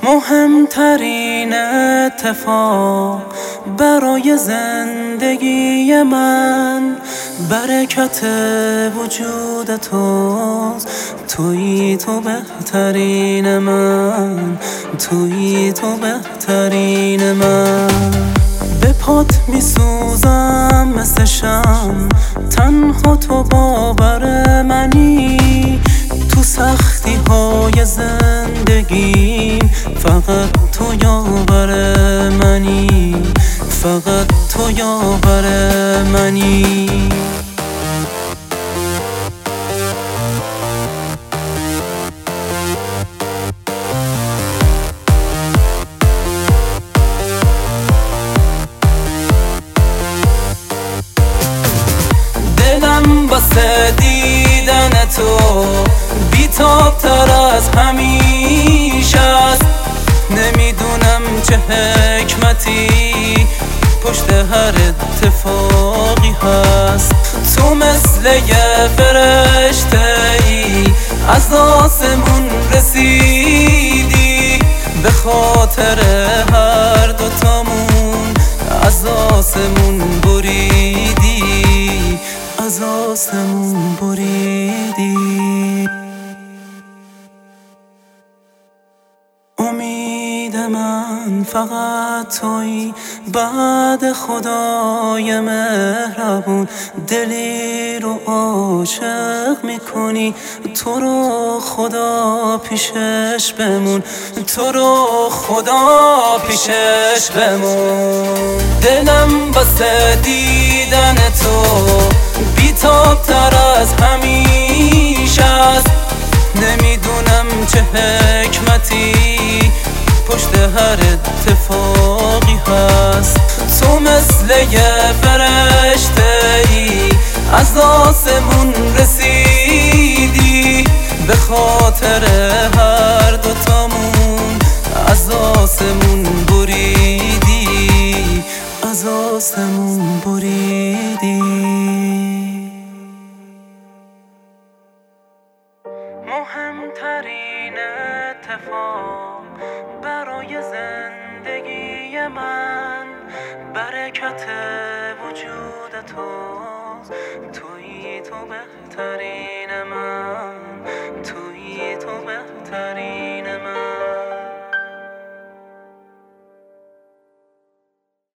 مهمترین اتفاق برای زندگی من برکت وجود توست. تویی تو بهترین من، تویی تو بهترین من. به پات میسوزم مثل شمع، تنها تو باور منی. تو سختی های زندگیم فقط تو یاور منی، فقط تو یاور منی. دلم واسه دیدن تو بی‌تاب تر از همیشه است. نمیدونم چه حکمتی پشت هر اتفاقی هست. تو مثل یه فرشته‌ای از آسمون رسیدی، به خاطر هر دوتامون از آسمون بریدی، از آسمون بریدی. امید من فقط تویی، بعد خدای مهربون. دلی رو عاشق میکنی، تو رو خدا پیشش بمون، تو رو خدا پیشش بمون. دلم واسه دیدن تو بی‌تاب تر از همیشه است. نمیدونم چه حکمتی پشت هر اتفاقی هست. تو مثل یه فرشته‌ای از آسمون رسیدی، به خاطر هر دوتامون از آسمون بریدی، از آسمون بریدی. مهمترین اتفاق برای زندگی من برکت وجود توست. تویی تو بهترین من.